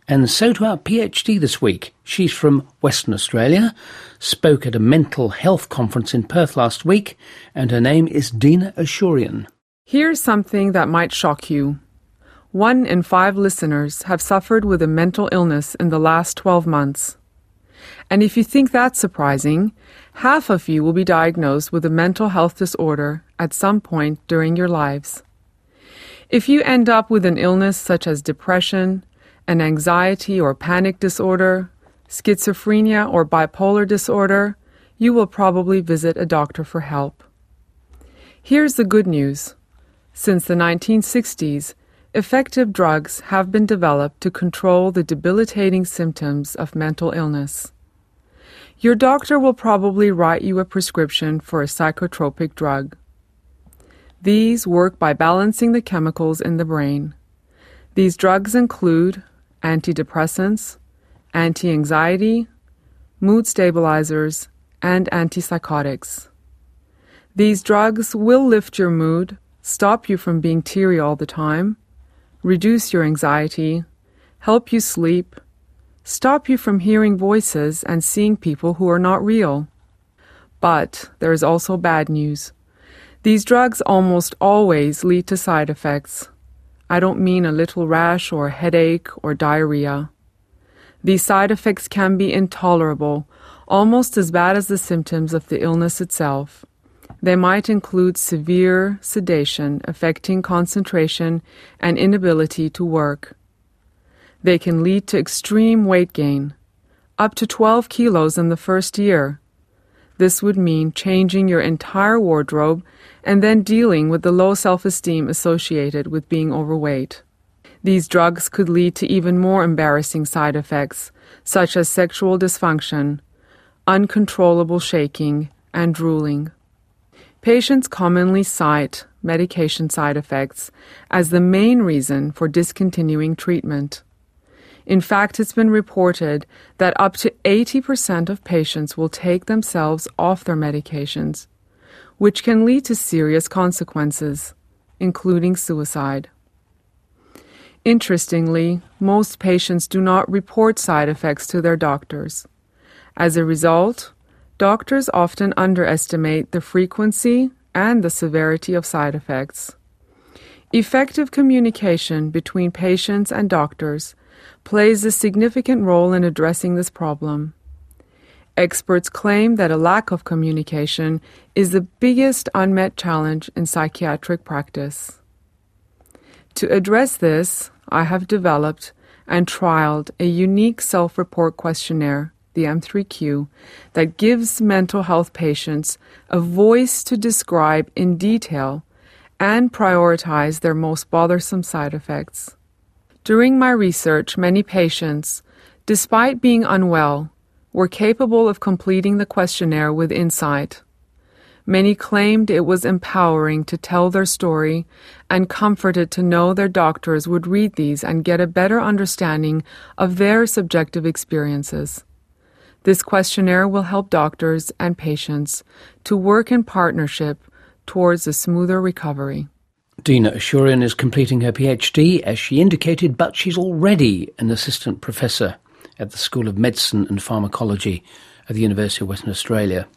And so to our PhD this week. She's from Western Australia, spoke at a mental health conference in Perth last week, and her name is Dina Ashurian. Here's something that might shock you. 1 in 5 listeners have suffered with a mental illness in the last 12 months. And if you think that's surprising, half of you will be diagnosed with a mental health disorder at some point during your lives. If you end up with an illness such as depression, an anxiety or panic disorder, schizophrenia or bipolar disorder, you will probably visit a doctor for help. Here's the good news. Since the 1960s, effective drugs have been developed to control the debilitating symptoms of mental illness. Your doctor will probably write you a prescription for a psychotropic drug. These work by balancing the chemicals in the brain. These drugs include antidepressants, anti-anxiety, mood stabilizers, and antipsychotics. These drugs will lift your mood, stop you from being teary all the time, reduce your anxiety, help you sleep, stop you from hearing voices and seeing people who are not real. But there is also bad news. These drugs almost always lead to side effects. I don't mean a little rash or headache or diarrhea. These side effects can be intolerable, almost as bad as the symptoms of the illness itself. They might include severe sedation affecting concentration and inability to work. They can lead to extreme weight gain, up to 12 kilos in the first year. This would mean changing your entire wardrobe and then dealing with the low self-esteem associated with being overweight. These drugs could lead to even more embarrassing side effects, such as sexual dysfunction, uncontrollable shaking, and drooling. Patients commonly cite medication side effects as the main reason for discontinuing treatment. In fact, it's been reported that up to 80% of patients will take themselves off their medications, which can lead to serious consequences, including suicide. Interestingly, most patients do not report side effects to their doctors. As a result, doctors often underestimate the frequency and the severity of side effects. Effective communication between patients and doctors plays a significant role in addressing this problem. Experts claim that a lack of communication is the biggest unmet challenge in psychiatric practice. To address this, I have developed and trialed a unique self-report questionnaire, the M3Q, that gives mental health patients a voice to describe in detail and prioritize their most bothersome side effects. During my research, many patients, despite being unwell, were capable of completing the questionnaire with insight. Many claimed it was empowering to tell their story and comforted to know their doctors would read these and get a better understanding of their subjective experiences. This questionnaire will help doctors and patients to work in partnership towards a smoother recovery. Dina Ashurian is completing her PhD, as she indicated, but she's already an assistant professor at the School of Medicine and Pharmacology at the University of Western Australia.